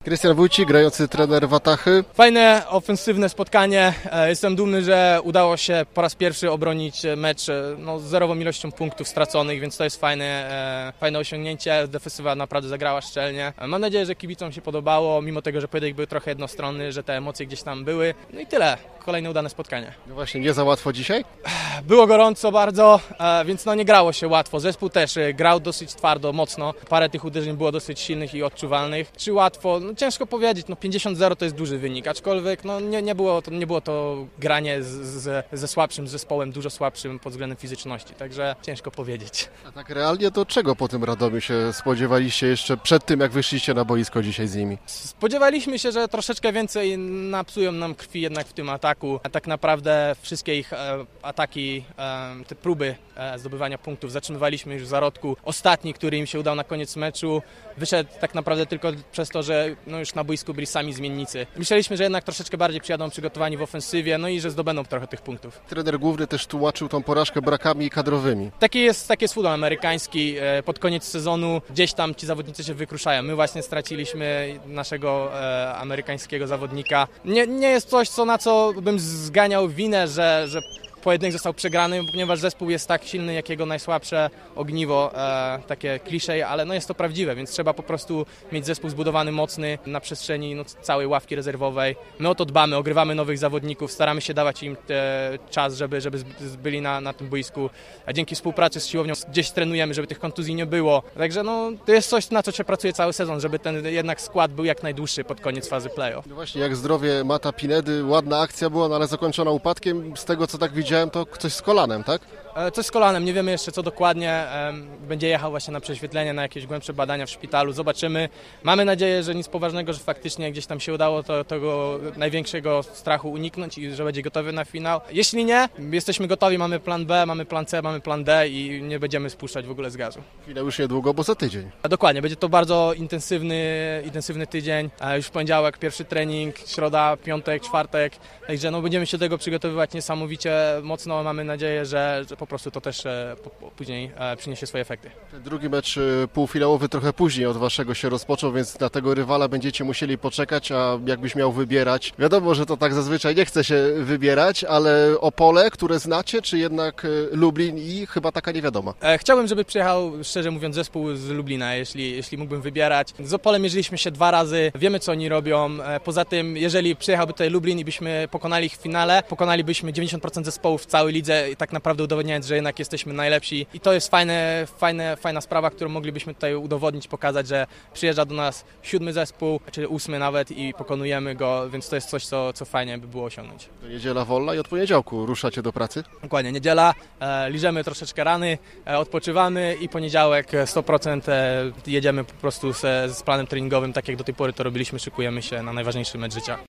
Krystian Wójcik, grający trener Watachy. Fajne, ofensywne spotkanie. Jestem dumny, że udało się po raz pierwszy obronić mecz z zerową ilością punktów straconych, więc to jest fajne osiągnięcie. Defensywa naprawdę zagrała szczelnie. Mam nadzieję, że kibicom się podobało, mimo tego, że pojedynek był trochę jednostronny, że te emocje gdzieś tam były. No i tyle. Kolejne udane spotkanie. No właśnie, nie za łatwo dzisiaj? Było gorąco bardzo, więc nie grało się łatwo. Zespół też grał dosyć twardo, mocno. Parę tych uderzeń było dosyć silnych i odczuwalnych. Czy łatwo? Ciężko powiedzieć. 50-0 to jest duży wynik, aczkolwiek nie było to granie ze słabszym zespołem, dużo słabszym pod względem fizyczności, także ciężko powiedzieć. A tak realnie to czego po tym Radomiu się spodziewaliście jeszcze przed tym, jak wyszliście na boisko dzisiaj z nimi? Spodziewaliśmy się, że troszeczkę więcej napsują nam krwi jednak w tym ataku, a tak naprawdę wszystkie ich ataki, te próby zdobywania punktów zatrzymywaliśmy już w zarodku. Ostatni, który im się udał na koniec meczu, wyszedł tak naprawdę tylko przez to, że już na boisku byli sami zmiennicy. Myśleliśmy, że jednak troszeczkę bardziej przyjadą przygotowani w ofensywie, i że zdobędą trochę tych punktów. Trener główny też tłumaczył tą porażkę brakami kadrowymi. Taki jest futbol amerykański. Pod koniec sezonu gdzieś tam ci zawodnicy się wykruszają. My właśnie straciliśmy naszego amerykańskiego zawodnika. Nie jest coś, na co bym zganiał winę, że pojedynek został przegrany, ponieważ zespół jest tak silny, jak jego najsłabsze ogniwo, takie klisze, ale jest to prawdziwe, więc trzeba po prostu mieć zespół zbudowany, mocny na przestrzeni całej ławki rezerwowej. My o to dbamy, ogrywamy nowych zawodników, staramy się dawać im czas, żeby byli na tym boisku. A dzięki współpracy z siłownią gdzieś trenujemy, żeby tych kontuzji nie było. Także to jest coś, na co się pracuje cały sezon, żeby ten jednak skład był jak najdłuższy pod koniec fazy play-off. No właśnie, jak zdrowie Mata Pinedy, ładna akcja była, ale zakończona upadkiem. Z tego, co tak widziałem, to coś z kolanem, tak? Coś z kolanem, nie wiemy jeszcze co dokładnie. Będzie jechał właśnie na prześwietlenie, na jakieś głębsze badania w szpitalu. Zobaczymy. Mamy nadzieję, że nic poważnego, że faktycznie gdzieś tam się udało tego największego strachu uniknąć i że będzie gotowy na finał. Jeśli nie, jesteśmy gotowi, mamy plan B, mamy plan C, mamy plan D i nie będziemy spuszczać w ogóle z gazu. Finał już niedługo, bo za tydzień. Dokładnie, będzie to bardzo intensywny tydzień. Już w poniedziałek pierwszy trening, środa, piątek, czwartek. Także będziemy się do tego przygotowywać niesamowicie mocno. Mamy nadzieję, że po prostu to też później przyniesie swoje efekty. Ten drugi mecz półfinałowy trochę później od waszego się rozpoczął, więc na tego rywala będziecie musieli poczekać, a jakbyś miał wybierać. Wiadomo, że to tak zazwyczaj nie chce się wybierać, ale Opole, które znacie, czy jednak Lublin i chyba taka niewiadoma? Chciałbym, żeby przyjechał, szczerze mówiąc, zespół z Lublina, jeśli mógłbym wybierać. Z Opolem mierzyliśmy się 2 razy, wiemy co oni robią. Poza tym, jeżeli przyjechałby tutaj Lublin i byśmy pokonali ich w finale, pokonalibyśmy 90% zespołów w całej lidze i tak naprawdę udowodniając, że jednak jesteśmy najlepsi. I to jest fajna sprawa, którą moglibyśmy tutaj udowodnić, pokazać, że przyjeżdża do nas 7 zespół, czy 8 nawet i pokonujemy go, więc to jest coś, co fajnie by było osiągnąć. To niedziela wolna i od poniedziałku ruszacie do pracy? Dokładnie, niedziela, liżemy troszeczkę rany, odpoczywamy i poniedziałek 100% jedziemy po prostu z planem treningowym, tak jak do tej pory to robiliśmy, szykujemy się na najważniejszy mecz życia.